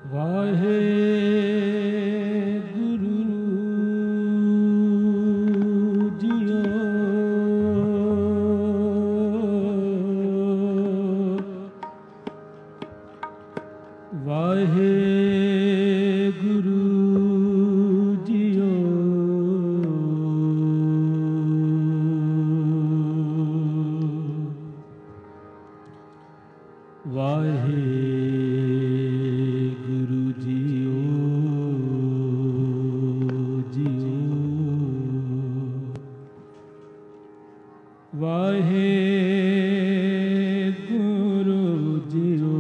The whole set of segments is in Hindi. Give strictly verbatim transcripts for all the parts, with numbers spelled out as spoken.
ਵਾਹਿਗੁਰੂ ਜੀਓ। ਵਾਹਿਗੁਰੂ ਜੀਓ। ਵਾਹਿਗੁਰੂ ਜੀਓ ਜੀਓ। ਵਾਹਿਗੁਰੂ ਜੀਓ।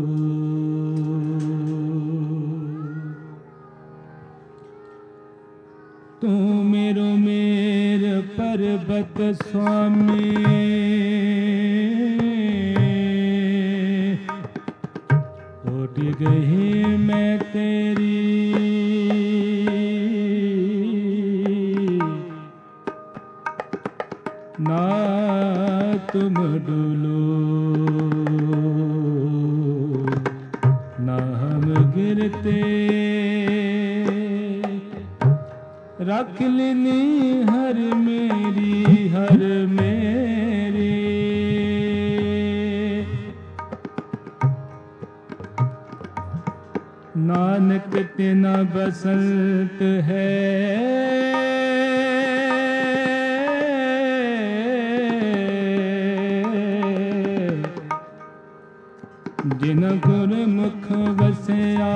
ਤੂੰ ਮੇਰੋ ਮੇਰ ਪਰਬਤ ਸੁਆਮੀ, ਉੱਡ ਗਈ ਮੈਂ ਤੇਰੀ। ਨਾ ਤੁਮ ਡੁलो ਨਾ ਹਮ गिरते, रख लेनी हर मेरी हर मेरी। नानक तिना बसंत है, जिन गुरमुख वसिया।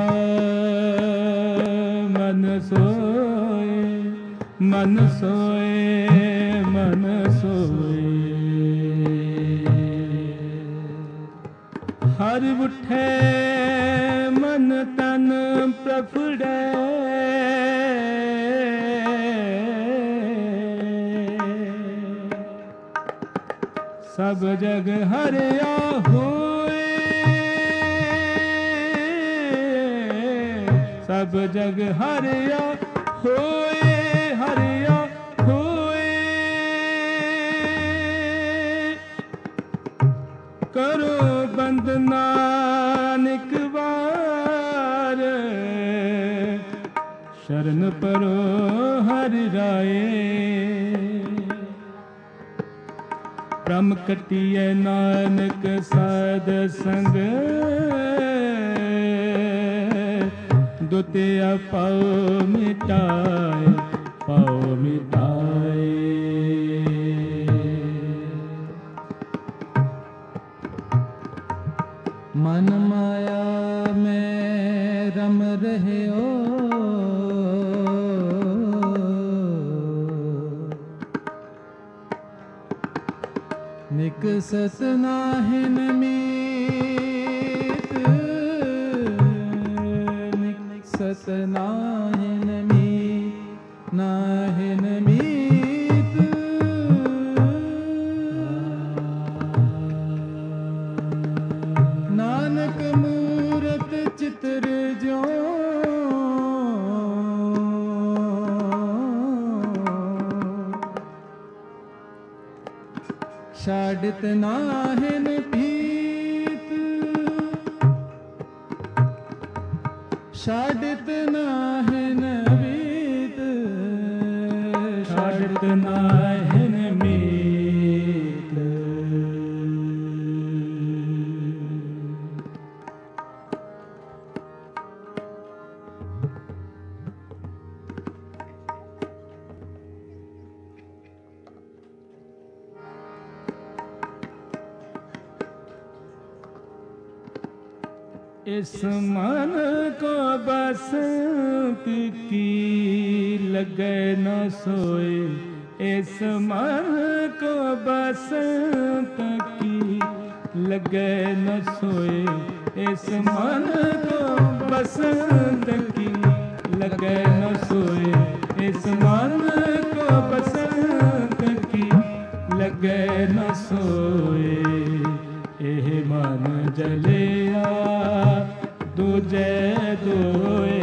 मन सोए मन सोए मन सोए, हर उठे मन तन प्रफुड़े। सब जग हरिया होए, सब जग हरिया होए हरिया होए। करो बंदना निक बार, शरण परो हरि राए। ब्रह्म कटिए नानक साध संग, दुतिया पाओ मिटाए पाओ मिटाए। मन माया में रम रहे हो, निकसत नाहिन मीत। निकसत नाहिन मीत नाहिन मीत। नानक मूरत चित्र ज्यों, छाड़त नाहिन भीत। छाड़त नाहिन भीत छाड़त नाहिन मीत। इस मन को बसंत की लगे न सोए। इस मन को बसंत की लगे न सोए। इस मन को बसंत की लगे न सोए। इस मन को बसंत की लगे न सोए। एह मन जलिया दूजे दोए।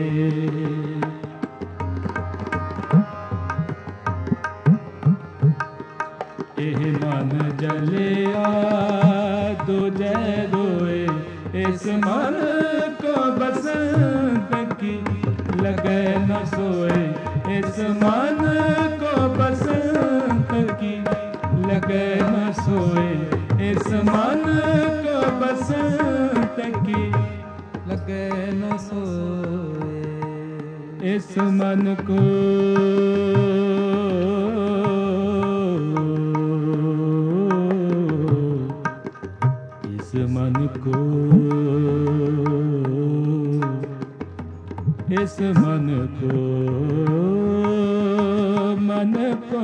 एह मन जलिया दूजे दोए। इस मन को बसंत की लगे न सोए, इस मन को बसंत की लगे न सोए, इस मन को बसंत की लगे न सोए, इस मन को इस मन को इस मन को मन को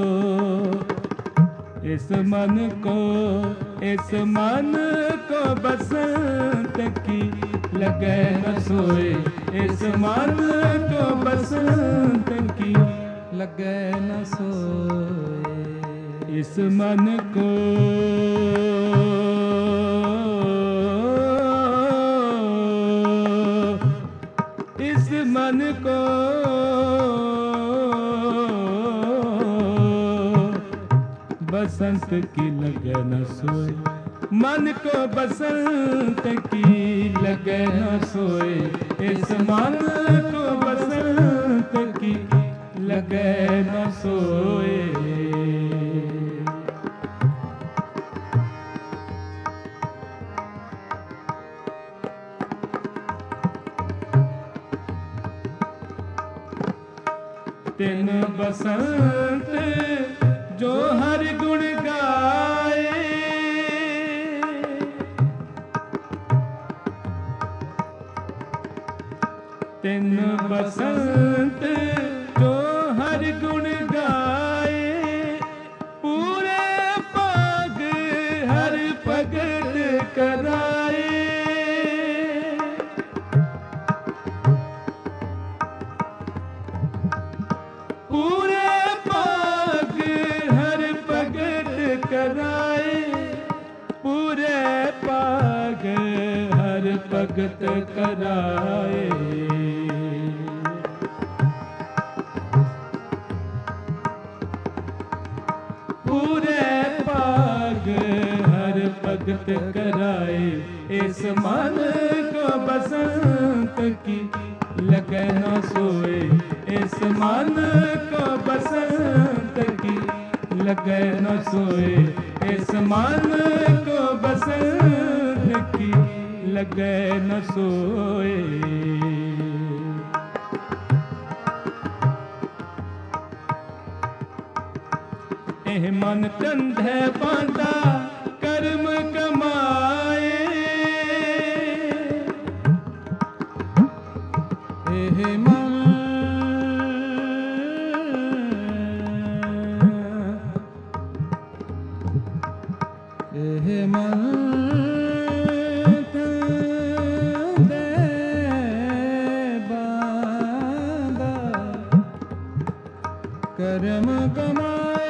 इस मन को इस मन को बसंत की लगे न सोए, इस मन को बसंत की लगे न सोए, इस मन को इस मन को बसंत की लगे न सोए, मन को बसंत की लगे न सोए, इस मन को बसंत की लगे न सोए। तिन बसंत जो हर गुण गाए, तिन बसंत जो हर गुण गाए, पूरे पाग हर भगत कराए, पूरे पाग हर भगत कराए, पूरे पाग हर भगत कराए। पूरे पाग हर भगत कराए, इस मन को बसंत की लगे न सोए, इस मन को बसंत की लगे न सोए, इस मन को बसंत की लगे न सोए। एह मन कंधे बांधा कर्म कमाए, एह मन एह मन कंधे बांधा कर्म कमाए,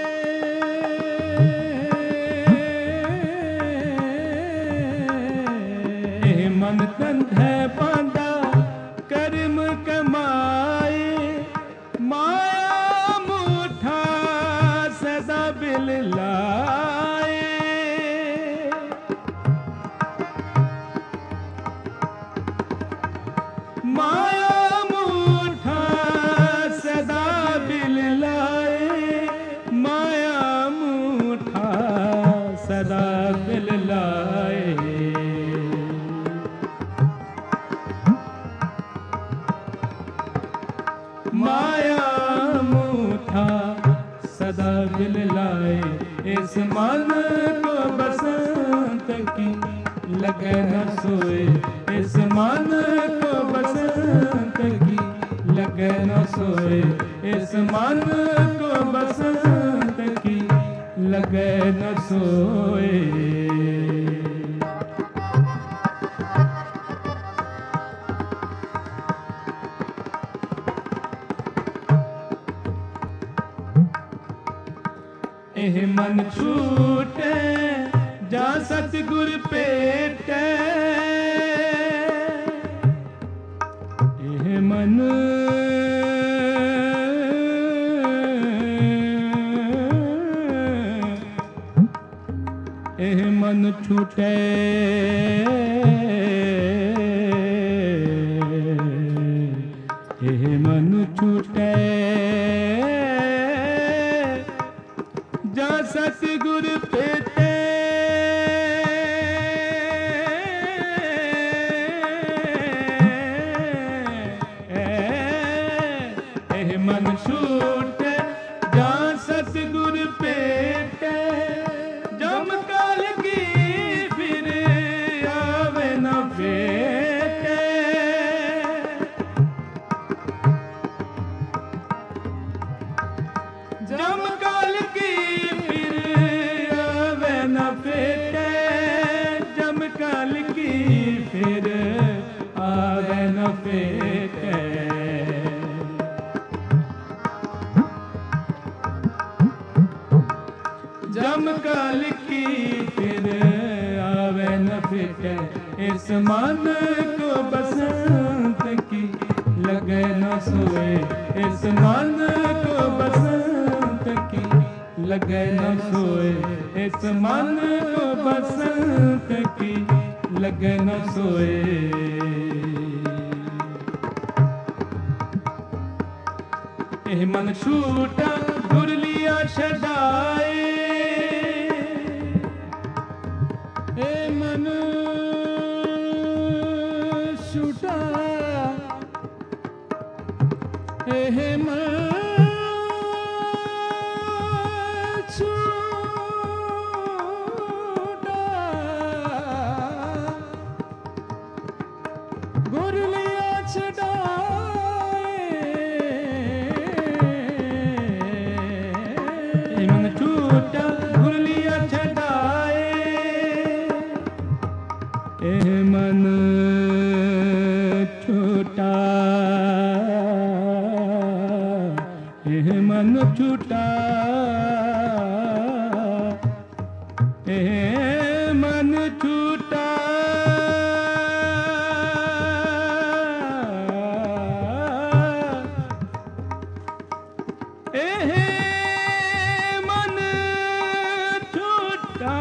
मन कंधे बांधा कर्म कमाए, माया मुठा सदा बिल लाए, माया मुठा सदा बिल लाए, माया मुठा सदा बिल लाए। माया मुठा सदा दिल लाए, इस मन को बसंत की लगे न सोए, इस मन को बसंत की लगे न सोए, इस मन को बसंत की लगे न सोए। एह मन छूटे जा सतगुर पेटे, एह मन एह मन छूटे छूटै जा सतगुर भेटै एह मन छूटै जा सतगुर भेटै जम काल की फिर आवे न भेटै जम काल की फिर आवे न भेटै जम काल की फिर आवे न भेटै जम काल की फिर आवे न फिटे इस मन को बसंत की लगे न सोए इस मन को बसंत की लगे न सोए इस मन को बसंत की लगे न सोए एह मन छूटा गुर लिया छड़ाए ए मन छूटा एह मन छूटा गुर लिया छड़ाए एह मन छूटा गुर लिया छड़ाए एह मन छूटा एह मन छूटा एह मन छूटा एह मन छूटा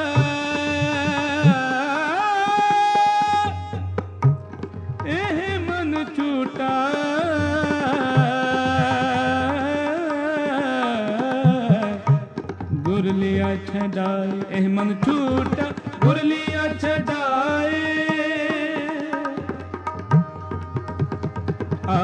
एह मन छूटा गुर लिया छड़ाए एह मन छूटा गुर लिया छड़ाए आ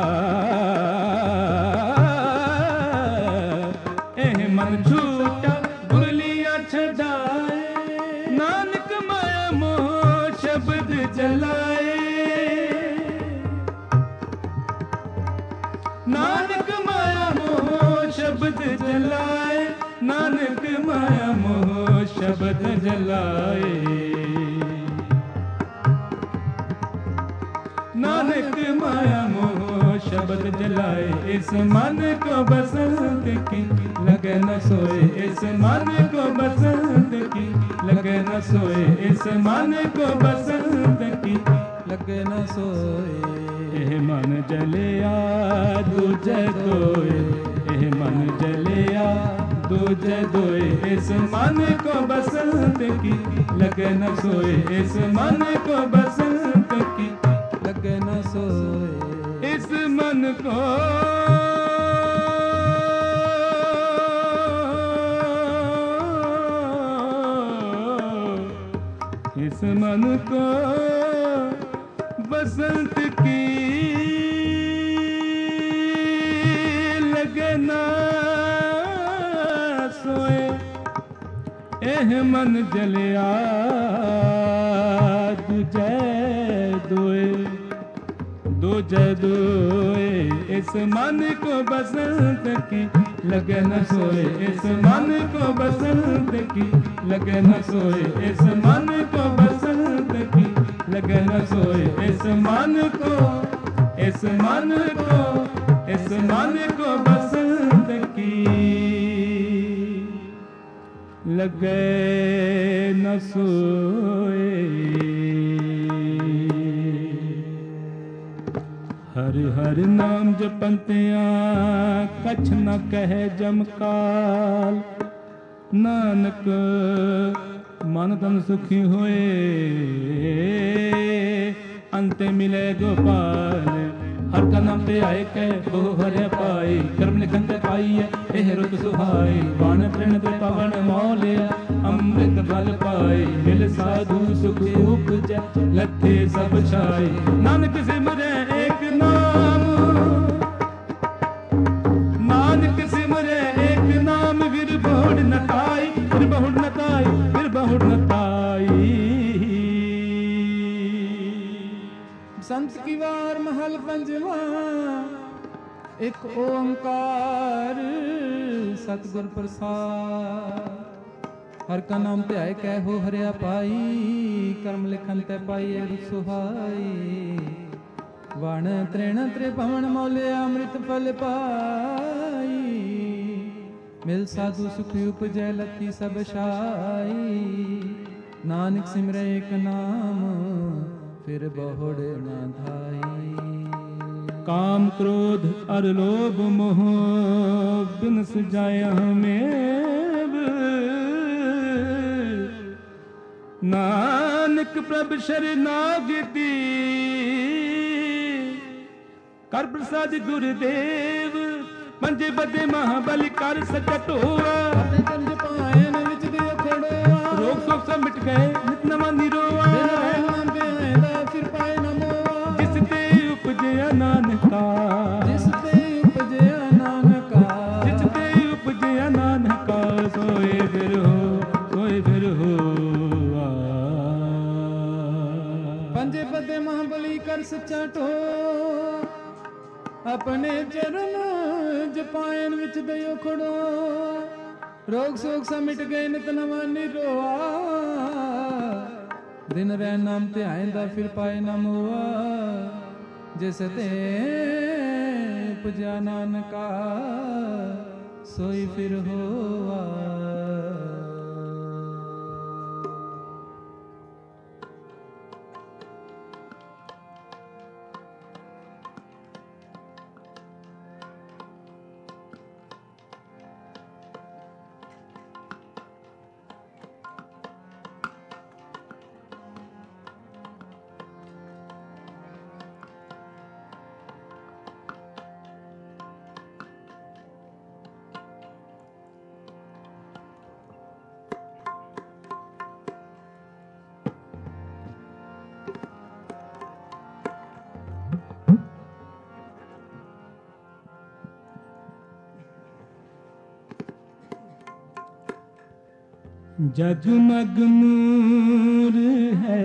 एह मन छूटा गुर लिया छड़ाए नानक माया मोह शब्द जलाए नानक माया मोह शब्द जलाए नानक माया मोह शब्द जलाए नानक माया मोह शब्द जलाए इस मन को बसंत की लगे न सोए इस मन को बसंत की लगे न सोए इस मन को बसंत की लगे न सोए एह मन जलिया दूजे दोए एह मन जलिया दूजे दोए इस मन को बसंत की लगे न सोए इस मन को बसंत की लगे न सोए इस मन को इस मन को बसंत की लगे न सोए एह मन जलिया दूजे दोए दूजे दोए इस मन को बसंत की लगे न सोए इस मन को बसंत की लगे न सोए इस मन को बसंत की लगे न सोए इस मन को इस मन को इस मन को बसंत की लगे न सोए हरि हरि नाम जपंतिया कछ न कहे जमकाल नानक मन तन सुखी होए अंत मिले गोपाल हर का नाम ते आए कै वो हरे पाई कर्म लिखन ते पाई है एह रुत सुहाई बाण तृण ते पवन मौलिया अमृत फल पाई मिल साधु सुख उपजै लथे सब छाई नानक सिमरै एक नाम नानक सिमरै एक नाम विर बहुड़ न ताई विर बहुड़ न ताई विर बहुड़ न ताई संत की वार महल पंजवा एक ओंकार सतगुर प्रसाद हर का नाम ते आए कै हो हरिया पाई कर्म लिखन ते पाई रुत सुहाई वण तृण त्रिभुवन मौले अमृत फल पाई मिल साधु सुख उपजै लथी सब छाई नानक सिमरै एक नाम फिर बहुड़ न धाई काम क्रोध अर लोभ मोह बिन सजाया में नानक प्रभ शरणागति कर प्रसाद गुरुदेव पंजे बदे महाबली कर सकत होआ कंज पायन विच दियो खड़ोआ रोग शोक सब मिट गए नित नवा निरोआ नाम पे आएंदा फिर पाए न मोआ जिस ते उपजया नानका जिस ते उपजया नानका जिस ते उपजया नानका सोए फिर हो सोए फिर हो पंजे बदे महाबली कर सच्चा टो अपने चरण जपायन विच दयो खड़ो रोग शोक सा मिट गए नित नवा निरोआ दिन रह नाम ते आएंदा फिर पाए न मोआ जिस ते उपजा नानका सोई फिर होआ जगमग नूर है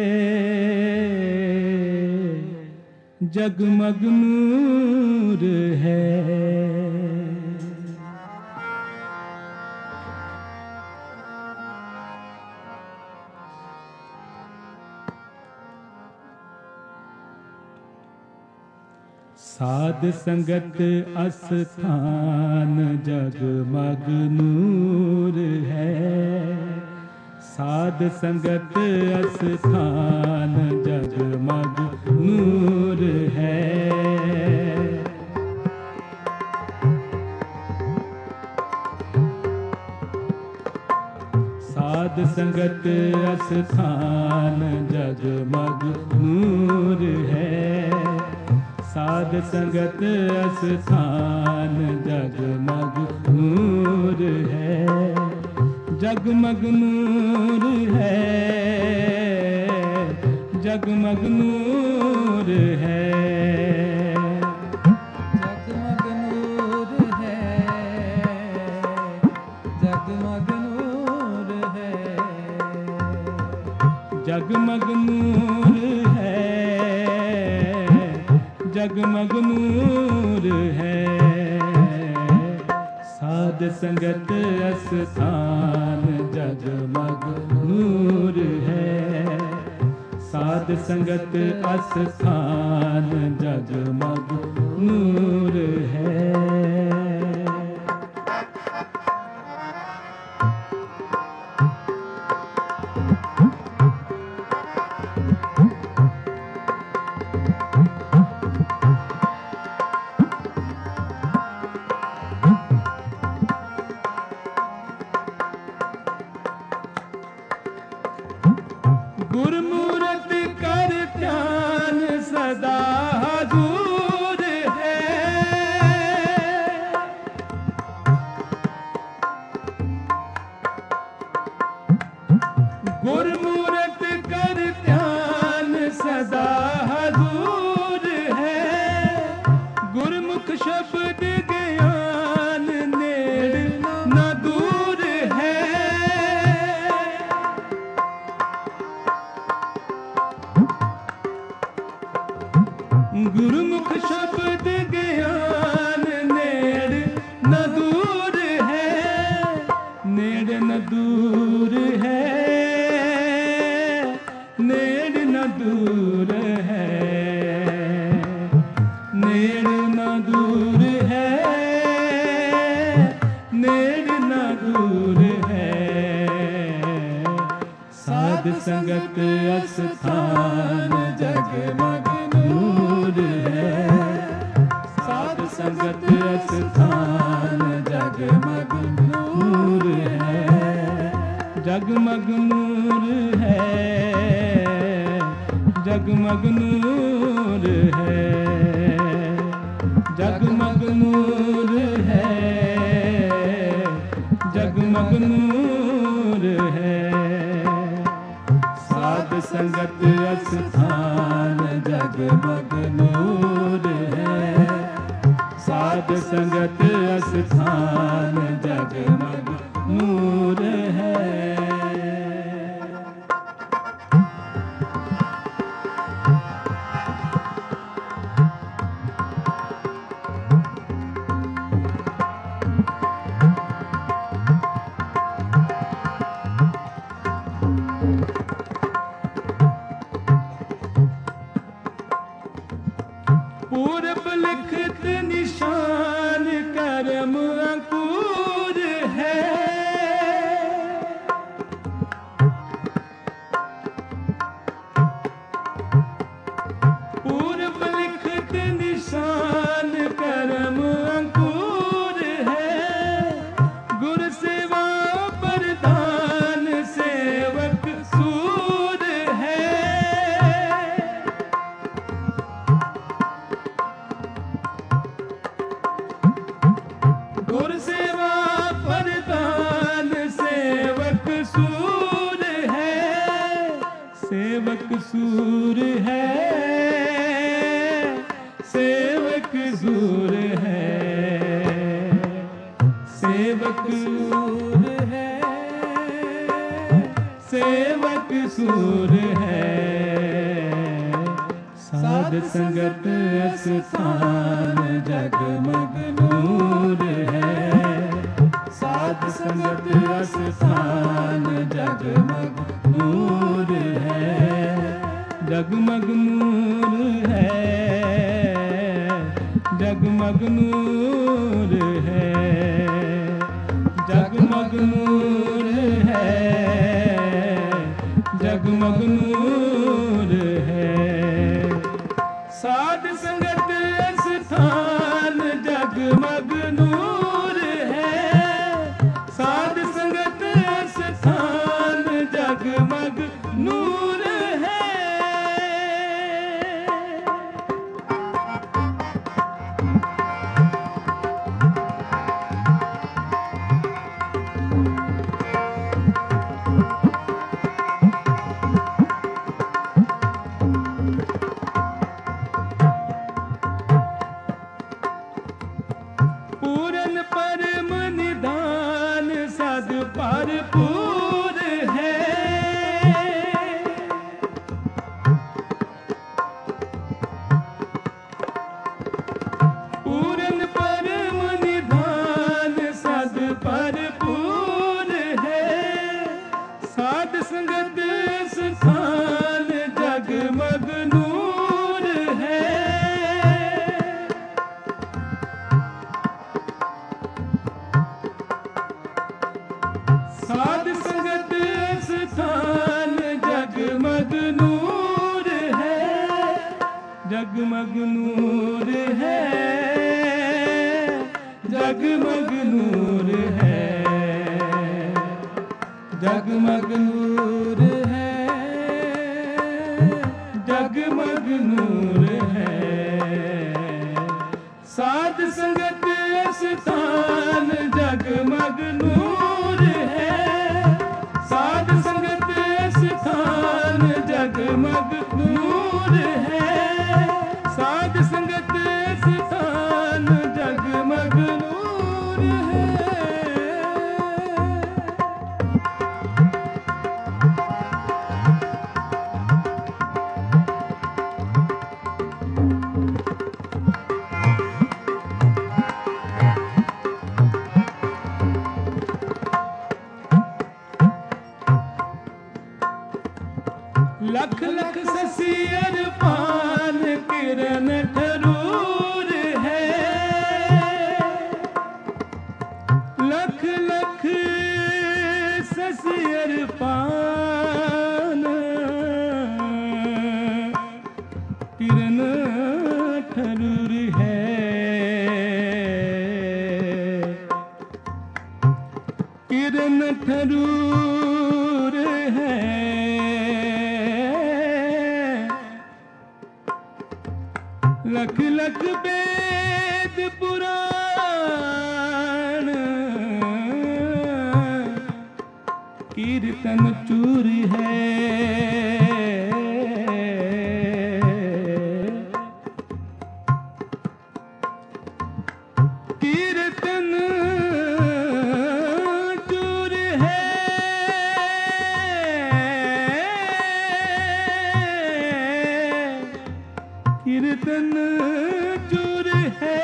जगमग नूर है साध संगत अस्थान जगमग नूर है साध संगत अस्थान जगमग नूर है साध संगत अस्थान जगमग नूर है साध संगत अस्थान जगमग नूर है जगमग नूर है जगमग नूर है जगमग नूर है जगमग नूर है जगमग नूर है जगमग नूर है साध संगत अस्थान जगमग नूर है साध संगत अस्थान जगमग नूर है गुरमूरत कर ध्यान सदा हजूर गुरुमुख शब्द ज्ञान नेड़ न दूर है, नेड़ न दूर है, नेड़ न दूर है, नेड़ न दूर है, नेड़ न दूर है। साध संगत अस्थान जगमग नूर है, साध संगत अस्थान जगमग नूर है, जगमग नूर है, जगमग नूर है, जगमग नूर है, जगमग नूर है। साध संगत अस्थान जगमग नूर है, साध संगत अस्थान जगमग नूर है। पूरब लिखत निशान कर्म अंकुर है, पूरब लिखत निशान कर्म अंकुर है, गुर सेवा प्रधान सेवक सूर है, गुर सेवा प्रधान सेवक सूर है, सेवक सूर है, सेवक सूर है, सेवक सूर है, सेवक सूर है। साध संगत अस्थान जगमग नूर है, साध संगत अस्थान जगमग नूर है, जगमग नूर है, जगमग नूर है, जगमग नूर है, जगमग नूर है। साध संगत स्थान जगमग नूर है, साध संगत स्थान जगमग नूर है। पूरन परम निधान सद भरपूर है, पूरन परम निधान सद भरपूर है, साध संगत स्थान जगमग नूर है, साध संगत स्थान जगमग नूर है, जगमग नूर है, जगमग नूर है, जगमग नूर है, जगमग नूर है। साध संगत स्थान जगमग नूर है, साध संगत स्थान जगमग नूर है, साध संगत स्थान जगमग नूर है। किरण ठरूर है, किरण ठरूर है, लख लख वेद पुराण कीर्तन चूर है, कीर्तन चूर है, कीर्तन चूर है,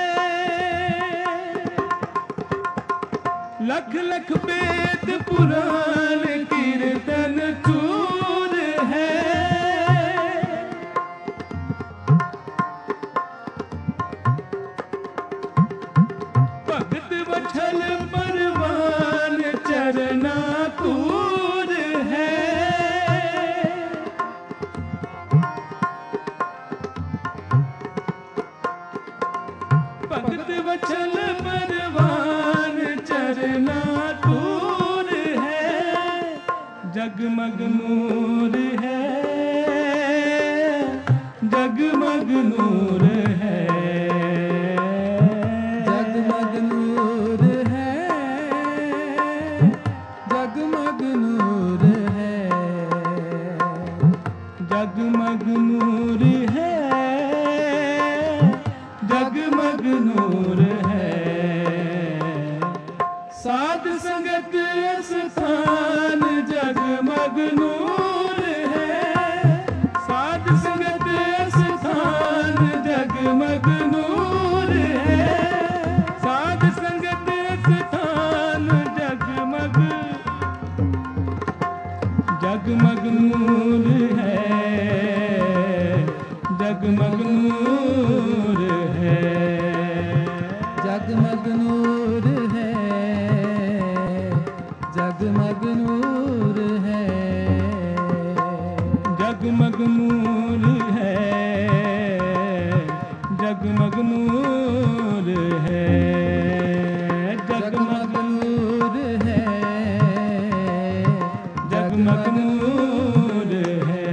लख लख वेद पुराण कीर्तन चूर है, भगत वछल परवान चरना तूर है, भगत वछल परवान चरना तूर है, जगमग नूर है, जगमग नूर है, जगमग नूर है, जगमग नूर है, जगमग नूर है, जगमग नूर है, साध संगत स्थान जगमग नूर है, साध संगत स्थान जगमग नूर है, साध संगत स्थान जगमग जगमग नूर है, जगमग नूर है, जगमग नूर है, जगमग नूर है, जगमग नूर है, जगमग नूर है, जगमग नूर है, जगमग नूर है,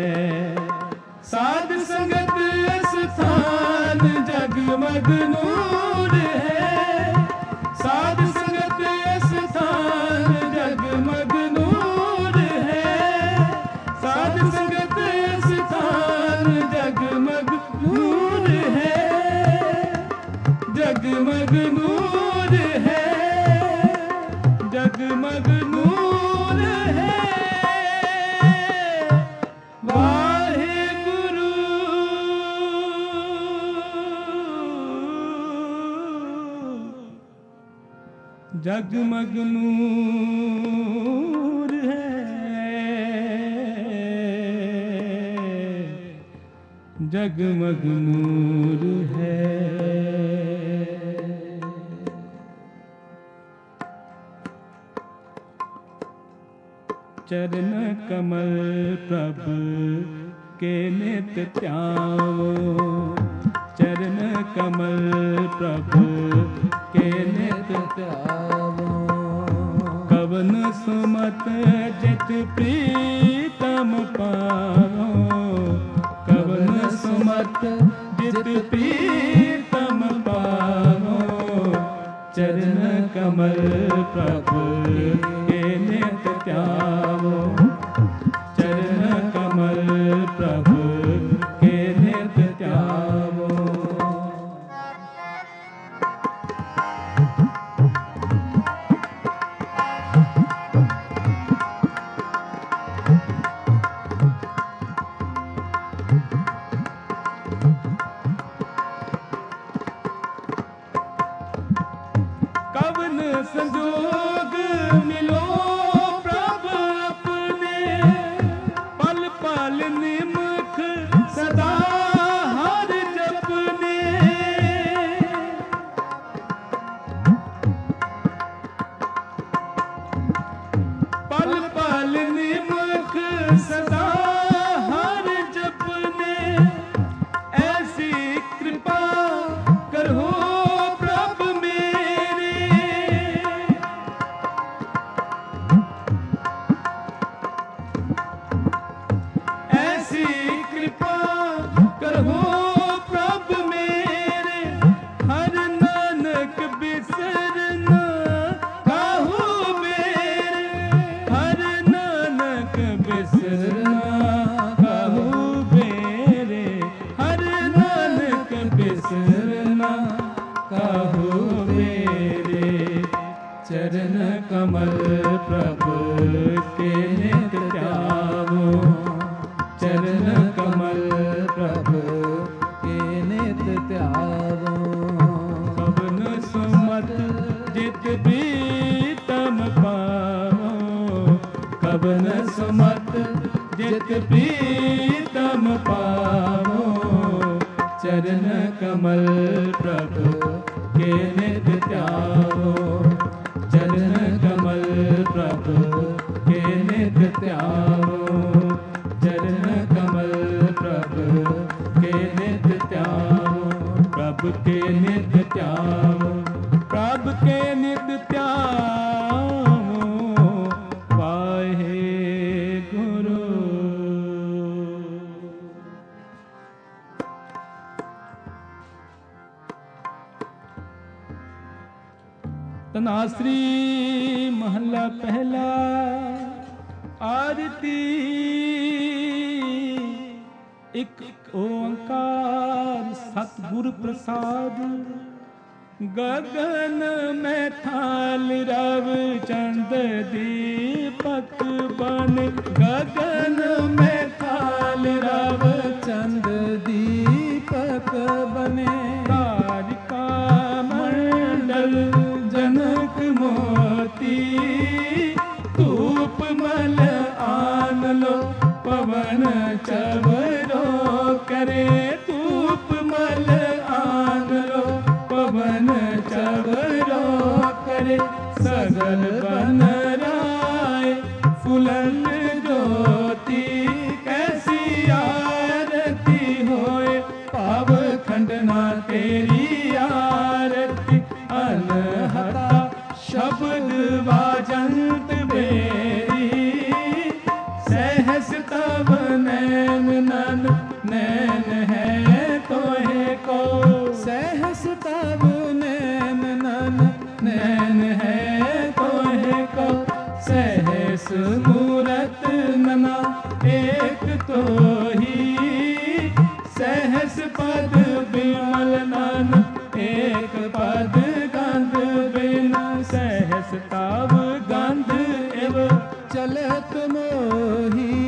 साध संगत स्थान जगमग नूर है, साध संगत स्थान जगमग नूर है, साध संगत स्थान जगमग नूर है, जगमग नूर है, जगमग नूर है, वाहेगुरु जगमग नूर है, जगमग नूर है, चरण कमल प्रभु के नित ध्यावो, चरण कमल प्रभु के नित ध्यावो, कवन सुमत जित प्रीतम पावो, कवन सुमत जित प्रीतम पावो, चरण कमल प्रभु के नित ध्यावो, चरण कमल प्रभु के नित ध्यावो। कवन संजोग मिलो ਪ੍ਰਭ ਕੇ ਨਿਤ ਧਿਆਵੋ। ਕਬਨ ਸੁਮਤ ਜਿਤ ਪ੍ਰੀਤਮ ਪਾਵੋ, ਕਬਨ ਸੁਮਤ ਜਿਤ ਪ੍ਰੀਤਮ ਪਾਵੋ। ਚਰਨ ਕਮਲ ਪ੍ਰਭ ਕੇ ਨਿਤ ਧਿਆਵੋ, ਚਰਨ ਕਮਲ ਪ੍ਰਭ ਕੇ ਨਿਤ ਧਿਆਵੋ, ਚਰਨ ਕਮਲ ਪ੍ਰਭ ਕੇ ਨਿਤ ਧਿਆਵੋ। ਪ੍ਰਭ ਕੇ ਨਿਤ ਧਿਆਵੋ, ਪ੍ਰਭ ਕੇ ਨਿਤ ਧਿਆਵੋ, ਵਾਹਿਗੁਰੂ। ਤਨਾਸਰੀ ਮਹੱਲਾ ਪਹਿਲਾ। ਆਰਤੀ ਇੱਕ ਓੰਕਾਰ ਸਤਿਗੁਰ ਪ੍ਰਸਾਦ। ਗਗਨ ਮੈਂ ਥਾਲ ਰਵ ਚੰਦ ਦੀਪਕ ਬਨ, ਗਗਨ ਮੈਂ ਥਾਲ ਰਵ ਚੰਦ ਦੀਪਕ ਬਨੇ। ਤਾਰਿਕਾ ਮੰਡਲ ਜਨਕ ਮੋਤੀ, ਧੂਪ ਮਲ ਆਨ ਲੋ ਪਵਨ ਚਵਰੋ ਕਰੇ। ਧੂਪ ਮਲ ਆਨ ਲੋ ਪਵਨ ਚਵਰੋ ਕਰੇ। ਸਗਲ ਬਨ ਰਾਏ ਫੁਲਨ ਜੋਤੀ, ਕੈਸੀ ਆਰਤੀ ਹੋਏ ਭਾਵ ਖੰਡਨਾ ਤੇਰੀ ਆਰਤੀ। ਅਨਹਤਾ ਸ਼ਬਦ ਵਾਜੰਤ ਬੇਰੀ, ਸਹਿਸ ਤਬ ਨੈਨ ਨਨ ਨੈਨ ਹੈ ਤੋਹੇ ਕੋ। ਸਹਿਸ ਤਬ ਨੈਨ ਨਨ ਨੈਨ ਹੈ ਤੋਹੇ ਕੋ। ਸਹਿਸ ਮੂਰਤ ਨਨਾ ਏਕ ਤੋਹੀ, ਸਹਿਸ ਪਦ ਬਿਮਲ ਨਨ ਏਕ ਪਦ ਗੰਧ ਬਿਨ। ਸਹਿਸ ਤਬ ਗੰਧ ਇਵ ਚਲਤ ਮੋਹੀ,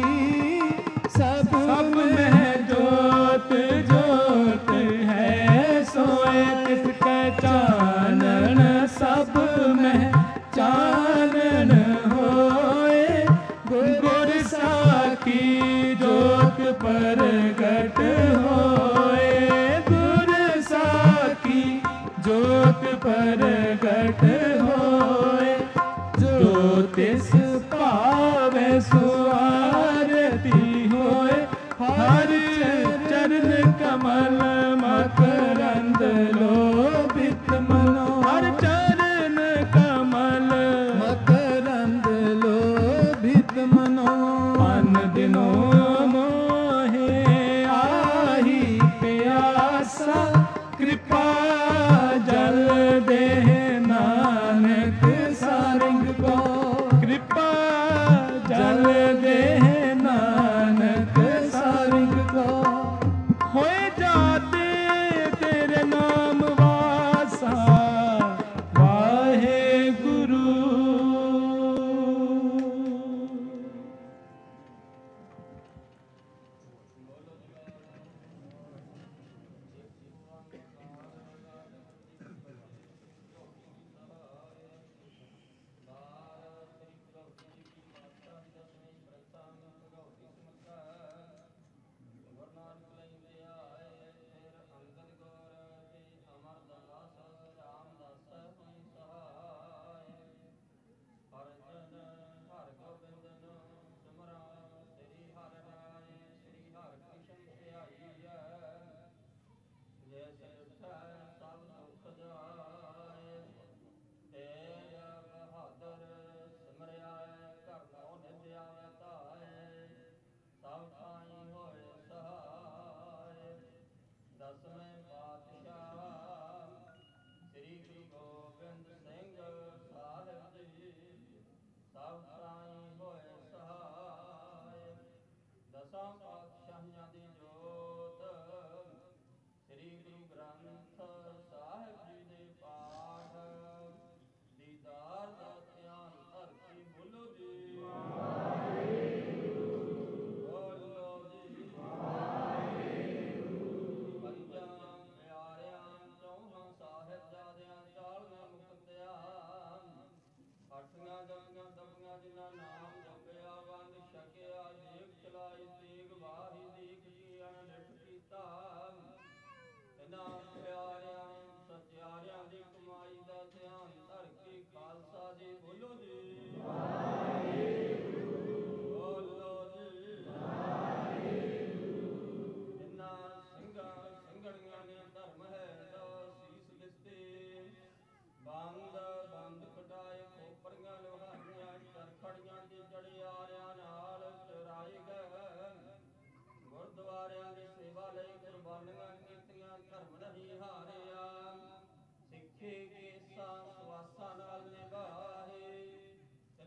ਸਭ ਸਭ ਮਹਿ ਜੋਤ ਜੋਤ ਹੈ ਸੋਏ। ਤਿਸ ਕੈ ਚਾਨਣ ਸਭ ਮਹਿ ਚਾਨਣ ਹੋਏ। ਗੁਰ ਸਾਖੀ ਜੋਤ ਪ੍ਰਗਟ ਹੋਏ, ਗੁਰ ਸਾਖੀ ਜੋਤ ਪ੍ਰਗਟ ਹੋਏ। ਜੋ ਤਿਸ ਭਾਵੇ ਸੁਆਰਤੀ ਹੋਏ। ਹਰ ਚਰਨ ਕਮਲ ਮਕਰੰਦ ਲੋਭਿਤ ਮਨੋ। ਹਰ ਚਰਨ ਕਮਲ ਮਕਰੰਦ ਲੋਭਿਤ ਮਨੋ। ਮਨ ਦਿਨੋ ਮੋਹੇ ਆਹੀ ਪਿਆਸਾ, ਕਿਰਪਾ ਜਲ ਦੇ ਨਾਨਕ ਸਾਰਿੰਗ ਕੋ। ਕਿਰਪਾ ਜਲ ਦੇ ਨਾਨਕ ਸਾਰਿੰਗ ਕੋ। ਹੋਏ ਜਾਤੇ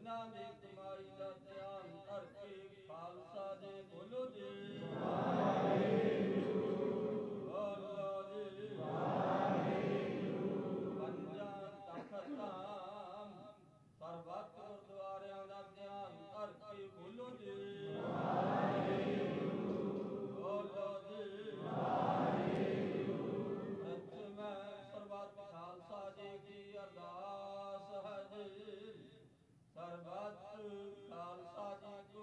ਜਿਨ੍ਹਾਂ ਦੇ ਕਮਾਈ ਦਾ ਧਿਆਨ ਧਰ ਕੇ ਖਾਲਸਾ ਜੀ ਬੋਲੋ ਜੀ ਬੋਲੋ ਜੀ ਪੰਜਾਂ ਤਖਤਾਂ ਸਰਬੱਤ ਗੁਰਦੁਆਰਿਆਂ ਦਾ ਧਿਆਨ ਧਰ ਕੇ ਬੋਲੋ ਜੀ ਬੋਲੋ ਜੀ ਮੈਂ ਸਰਬੱਤ ਖਾਲਸਾ ਜੀ ਕੀ ਅਰਦਾਸ ਹੈ ਜੀ ਸਰਬੱਤ ਖਾਲਸਾ ਜੀ ਕੋ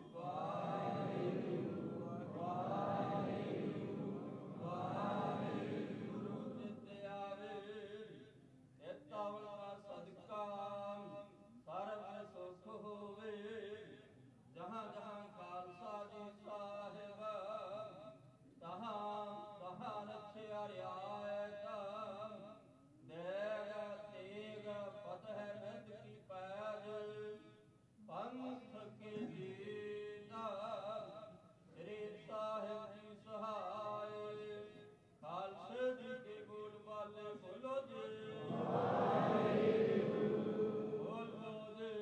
ਵਾਹਿਗੁਰੂ ਵਾਹਿਗੁਰੂ ਵਾਹਿਗੁਰੂ ਜਿਤ ਆਵੇ ਇਤਾਵਲ ਦਾ ਸਦਕਾ ਸਰਬ ਸੁਖ ਹੋਵੇ ਜਹਾਂ ਜਹਾਂ ਖਾਲਸਾ ਜੀ ਸਾਹਿਬ ਤਹਾਂ ਤਹਾਂ ਰਖਿਆ ਰਿਆਇਤ ਦੇਗ ਤੇਗ ਫਤਿਹ ਮਿੱਤ ਕੀ ਪੈਜ ਪੰਥ ਕੀ ਜੀਤਾ ਸ੍ਰੀ ਸਾਹਿਬ ਜੀ ਸਹਾਇ ਖਾਲਸੇ ਜੀ ਕੇ ਬੋਲ ਬਾਲੇ ਬੋਲੋ ਜੀ ਬੋਲੋ ਜੀ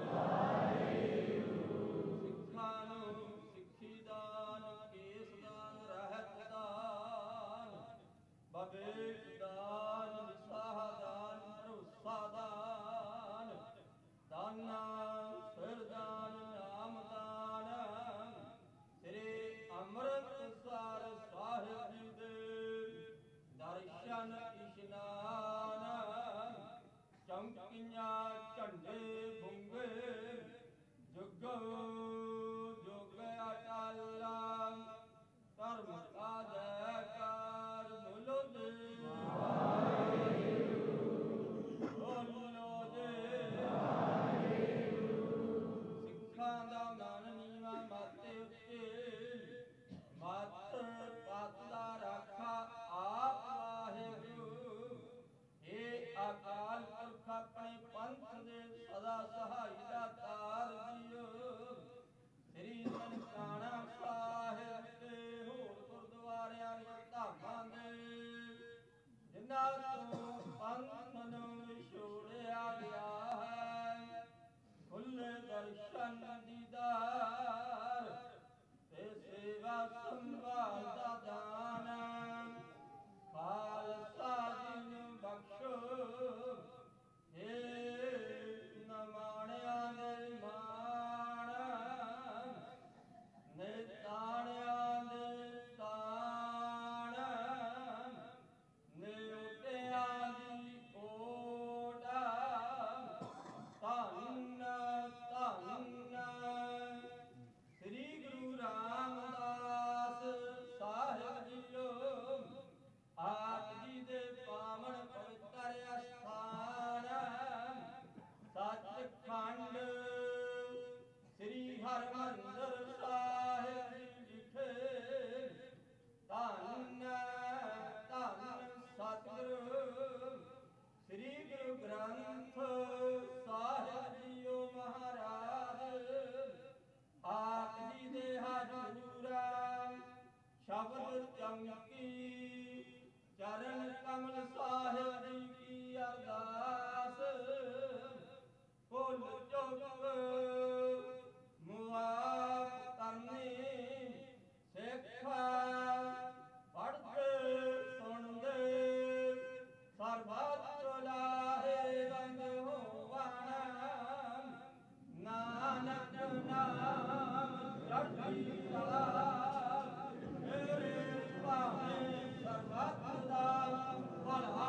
ਸਿੱਖਾਂ ਨੂੰ ਸਿੱਖੀ ਦਾਨ ਕੇਸ ਦਾਨ ਰਹਿਤ ਦਾਨ ਬਵੇਟ ਦਾਨ ਵਿਸਾਹ ਦਾਨ ਭਰੋਸਾ ਦਾਨ ਦਾਨਾ ਸਿਰ ਦਾਨ ਨਾਮ ਦਾਨ ਸ੍ਰੀ ਅੰਮ੍ਰਿਤਸਰ ਸਾਹਿਬ ਜੀ ਦੇ ਦਰਸ਼ਨ ਇਸ਼ਨਾਨ ਚੌਂਕੀਆਂ ਝੰਡੇ ਬੁੰਗੇ ਜੁਗ ਜੁਗ ਅਟਲ ਧਰਮ ਕਾ ਜੈਕਾਰ ਬੋਲੋ ਜੀ ਬੋਲੋ ਜੀ ਸਿੱਖਾਂ ਦਾ ਮਨ ਨੀਵਾ ਮਾਤੇ ਉੱਤੇ ਮਤ ਪਤ ਦਾ ਰਾਖਾ ਆਪ ਵਾਹਿਗੁਰੂ ਏ ਅਕਾਲ ਪੁਰਖ ਆਪਣੇ ਪੰਥ ਦੇ ਸਦਾ ਸਹਾਈ ਦਾ ਤਾਰ ਜੀਓ ਸ੍ਰੀ ਨਨਕਾਣਾ ਸਾਹਿਬ ਤੇ ਹੋਰ ਗੁਰਦੁਆਰਿਆਂ ਦੇ ਧਾਮਾਂ ਦੇ ਜਿਨ੍ਹਾਂ ਤੋਂ ਪੰਥ ਨੂੰ ਵਿਛੋੜਿਆ ਗਿਆ ਹੈ ਖੁੱਲੇ ਦਰਸ਼ਨ ਦੀਦਾਰ ਤੇ ਸੇਵਾ ਸੰਭਾਲ ਦਾ ਦਾਨ ਖਾਲਸਾ ਜੀ ਨੂੰ ਬਖਸ਼ੋ ਏ ਨਮਾਣਿਆਂ ਦੇ ਮਾਣ ਨੇ ਤਾਣਿਆਂ ਦੇ ਤਾਣ ਨੇ ਉਟਿਆਂ ਦੀ ਓਟ ਧੰਨ ਧੰਨ ਸ੍ਰੀ ਗੁਰੂ ਰਾਮਦਾਸ ਸਾਹਿਬ ਜੀਓ ਆਪ ਜੀ ਦੇ ਪਾਵਨ ਪਵਿੱਤਰ ਅਸਥਾਨ ਸੱਚਖੰਡ ਸ੍ਰੀ ਹਰਿਮੰਦਰ ਸਾਹਿਬ ਜੀ ਵਿਖੇ ਧੰਨ ਧੰਨ ਸਤਿਗੁਰੂ ਸ੍ਰੀ ਗੁਰੂ ਗ੍ਰੰਥ ਸਾਹਿਬ ਜੀਓ ਮਹਾਰਾਜ ਆਪ ਜੀ ਦੇ ਹਜ਼ੂਰਾ ਸ਼ਬਦ ਚਮਕੀ ਚਰਨ ਕਮਲ ਸਾਹਿਬ ਜੀ ਕੀ ਅਰਦਾਸ ਭੁੱਲ ਚੁੱਕ ਮੁਆਫ ਕਰਨੀ ਸਿੱਖ ਪੜ੍ਹਦੇ ਸੁਣਦੇ ਸਰਬੱਤ ਲਾਹੇ ਬੰਦ ਹੋਵਣ ਨਾਨਕ ਨਾਮ ਚੜ੍ਹਦੀ ਕਲਾ ਮੇਰੇ ਭਾਵੇਂ ਸਰਬੱਤ ਦਾ ਭਲਾ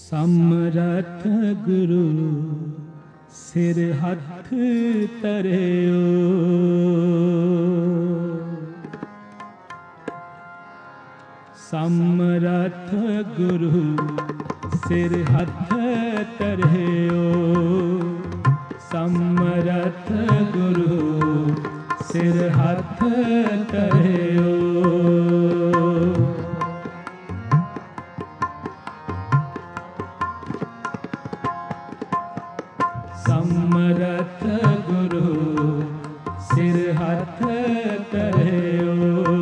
समरथ गुरु सिर हथ तरियो, समरथ गुरु सिर हथ तरियो, समरथ गुरु सिर हथ तरियो। समरथ गुरु सिर हथ तरियो,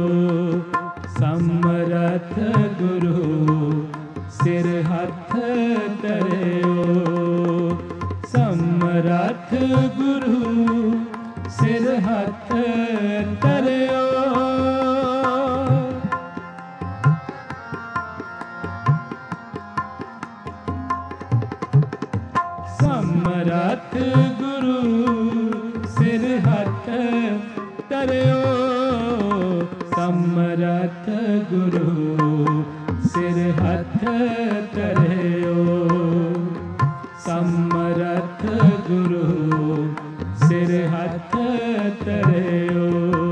समरथ गुरु सिर हथ तरियो, समरथ गुरु सिर हथ तरियो। समरथ गुरु सिर हथ तरियो, समरथ गुरु सिर हथ तरियो, समरथ गुरु सिर हथ तरियो।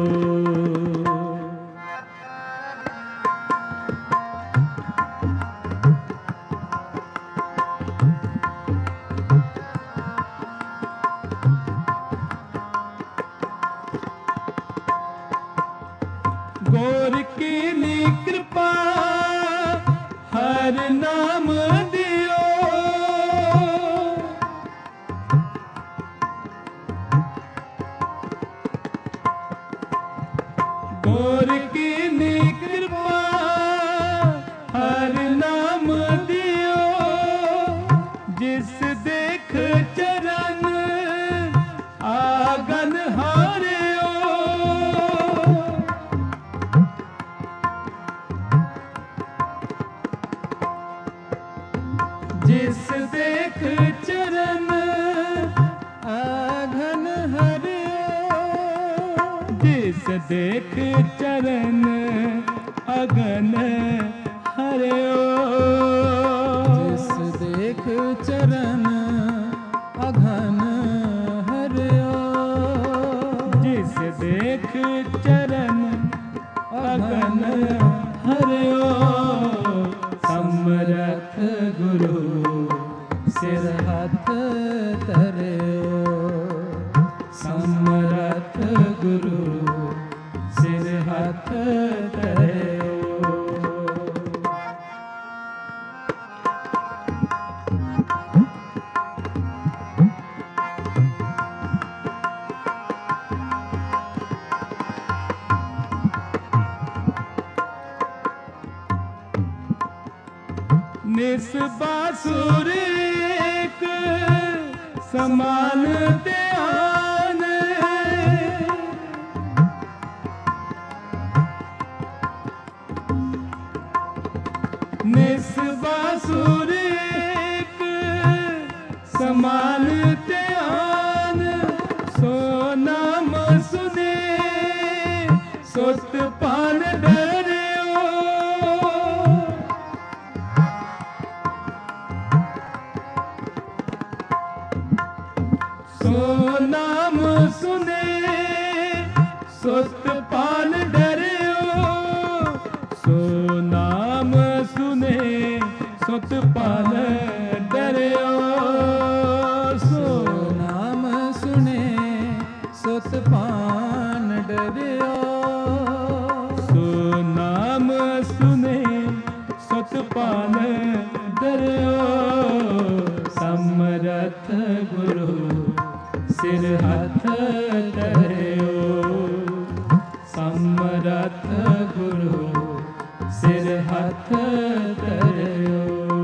गोर की नी कृपा हर नाम दियो, गोर की नी कृपा हर नाम दियो, जिस देख चरण आगन हारियो, जिस देख चरण आघन हरियो, जिस देख चरण अगन हरियो, जिस देख चरण अघन हरियो, जिस देख चरण अगन हरियो। समरथ गुरु सिर हथ तरियो, समरथ गुरु सिर हथ तरियो। निस बासुर एक समान ध्यान, निस बासुर एक समान ध्यान, सो नाम सुने सुत पान डरियो, सो नाम सुने सुत पान डरियो, सो नाम सुने सुत पान डरियो, सो नाम सुने सुत पान डरियो, सो नाम सुने सुत पान डरियो। समरथ गुरु सिर हथ तरियो, समरथ गुरु सिर हथ तरियो।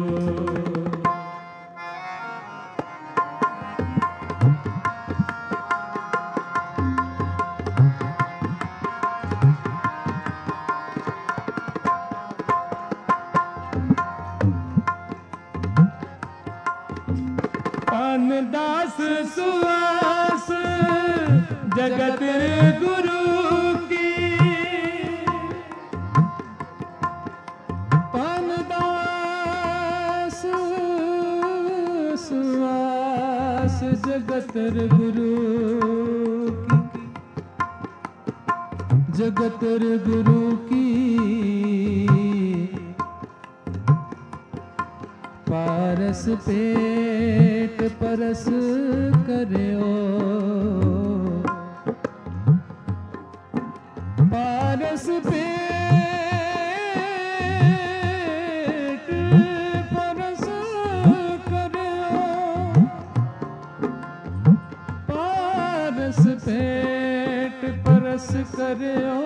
पानदास सुहास जगत गुरु की, पानदास रे गुरु की, जगत रे गुरु की पारस पेट परस करयो, पारस पेट परस करयो, पारस पेट परस करयो,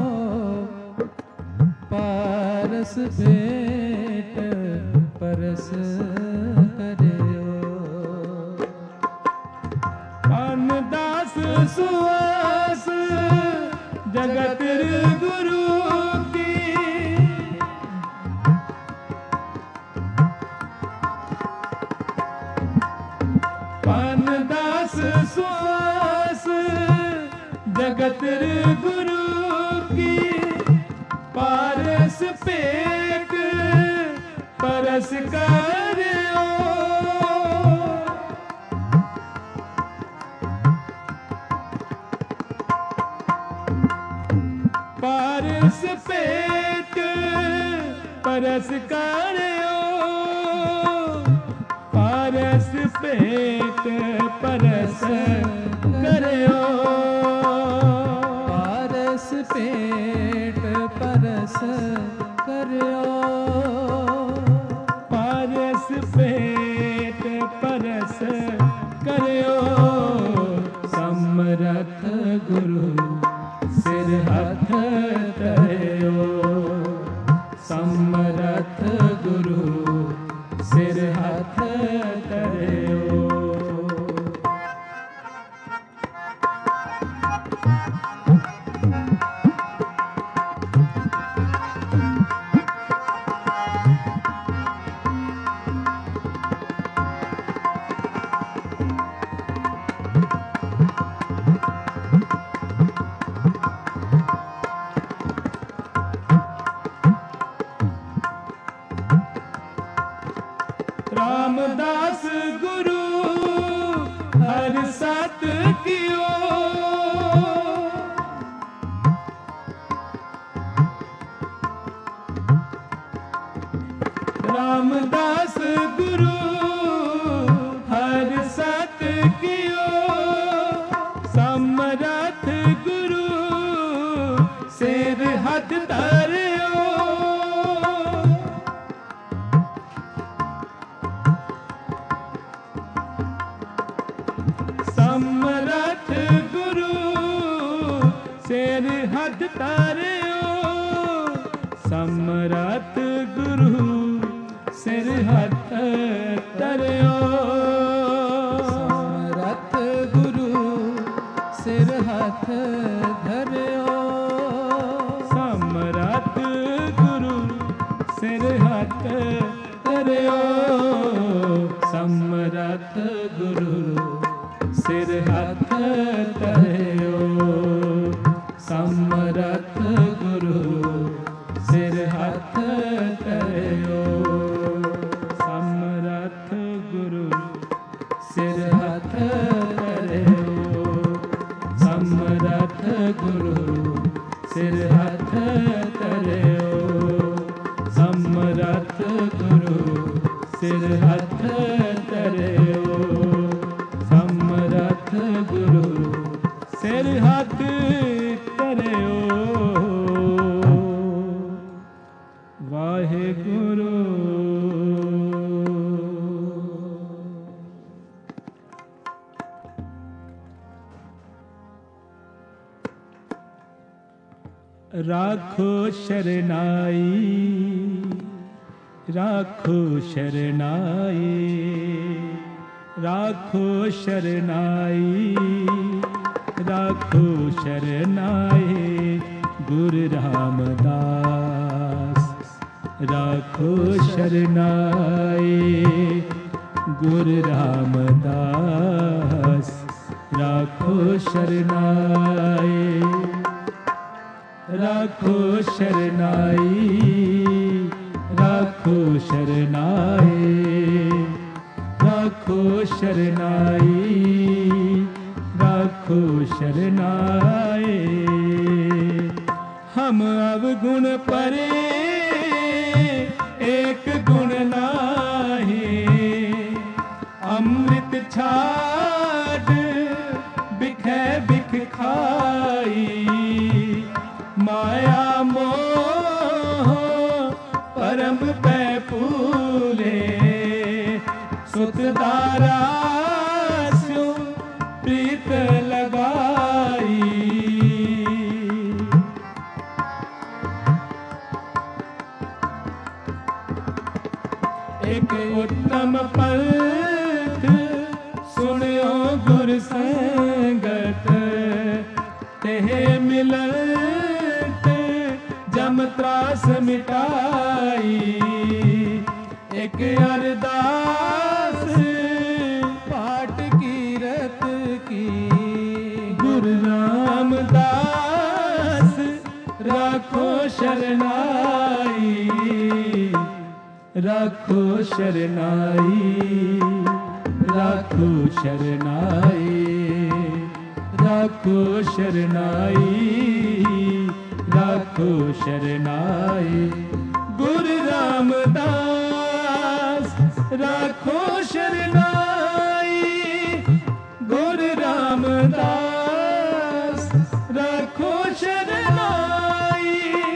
पारस पेट परस करयो। पानदास सुवास जगत गुरु की, पानदास सुवास जगत गुरु की, पारस पेट परस करयो, पारस पेट परस करयो, पारस पेट परस करयो, पारस पेट परस करयो, पारस पेट परस करयो। समरथ गुरु सिर हाथ धरयो, समरथ गुरु सिर हाथ धरयो। रामदास गुरु हर सत कियो, रामदास गुरु हर सत कियो, समरथ गुरु सिर हाथ धरयो, समरथ गुरु सिर हाथ धरयो, समरथ गुरु सिर हाथ धरयो, समरथ गुरु सिर हाथ धरयो, समरथ गुरु सिर हाथ धरयो, समरथ गुरु सिर हाथ धरयो, समरथ गुरु सिर हाथ धरयो, समरथ गुरु सिर हाथ धरयो, समरथ गुरु सिर हाथ धरयो, समरथ गुरु सिर हाथ धरयो, समरथ गुरु सिर हाथ धरयो। वाहेगुरु। राखो शरनाई, राखो शरनाई, राखो शरनाई, राखो शरनाई, गुरु रामदास। राखो शरनाई, गुरु रामदास। राखो शरनाई, राखो शरनाई, राखो शरनाई, राखो शरनाई, शरनाए। हम अवगुण परे एक गुण नाहे, अमृत छाड़ बिखै बिख खाई। माया मोह परम पै फूले, सुत दारा स्यो प्रीत लगाई। एक उत्तम पंथ सुनियो गुर संगत, तेह मिलत जम त्रास मिटाई। एक अरदास पाठ कीरत की, गुरु रामदास राखो शरनाई। राखो शरनाई, राखो शरनाई, राखो शरनाई, राखो शरनाई। गुरु रामदास राखो शरनाई। गुरु रामदास राखो शरनाई।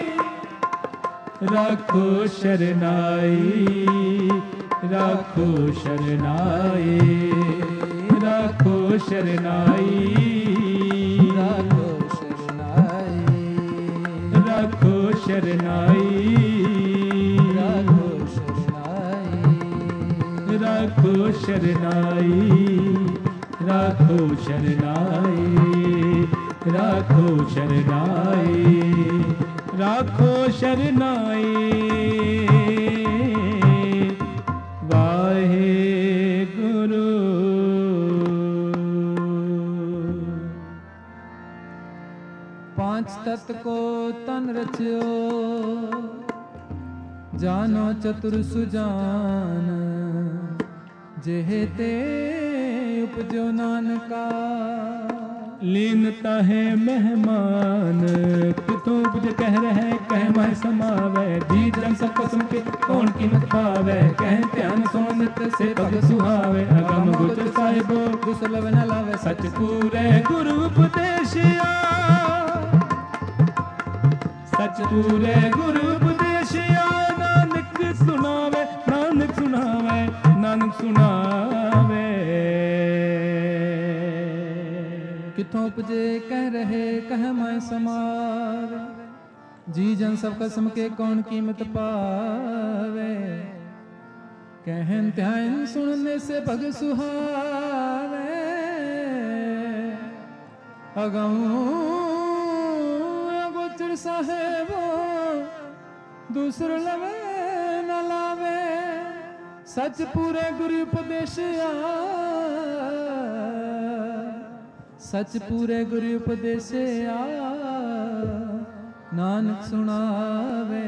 राखो शरनाई, राखो शरनाई, राखो शरनाई। राखो शरनाई, राखो शरनाई, राखो शरनाई, राखो शरनाई, राखो शरनाई, राखो शरनाई, राखो शरनाई। वाहे गुरु। पांच तत्व को तन रचियो, जानो चतुर सुजान। जेहते उपजो नानका, लीनता है मेहमान। कितों बुझ कह रहे कह मह समावे, जी जन सब कसम के कौन कीमत पावे। कह ध्यान सुन नित से पग सुहावे, अगम गुजर साहिबो दुर्लभ न लावे। सच पूरे गुरु उपदेशिया, सच पूरे गुरु उपदेशिया। नानक सुनावे, नानक सुनावे, नानक सुनावे। कितों उपजे कह रहे कह मैं समार। जी जन सब कसम के कौन कीमत पावे। कहन ध्यान सुनने से भग सुहावे। अगऊ गोचर साहेबो दूसरो लवे न लावे। सच पूरे गुरु उपदेशिया, सच पूरे गुरु उपदेशिया। नानक सुनावे।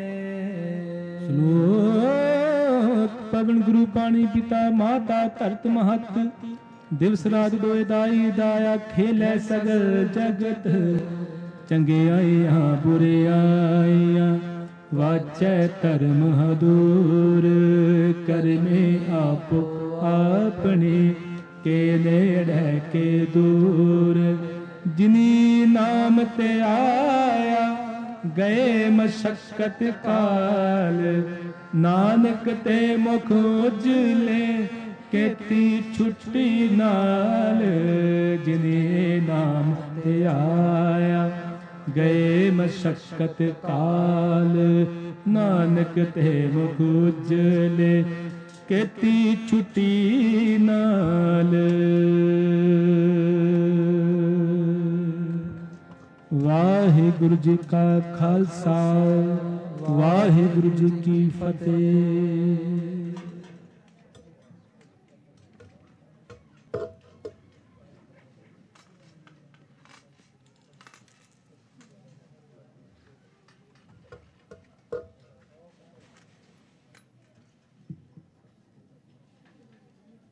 श्लोक पवन गुरु पाणी पिता माता धरत महत। दिवस रात दोए दाई दाया, खेलै सगल जगत। चंगे आइया बुरे आइया, वाचै धर्म हदूर। करमे आपो अपने, के नेड़े के दूर। जिनी नाम ते आया, गए मशक्कत काल। नानक ते मुख उजले, केती छुट्टी नाल। जिने नाम ते आया, गए मशक्कत काल। नानक ते मुख उजले, केती छुट्टी नाल। वाहिगुरु जी का खालसा, वाहिगुरु जी की फतेह।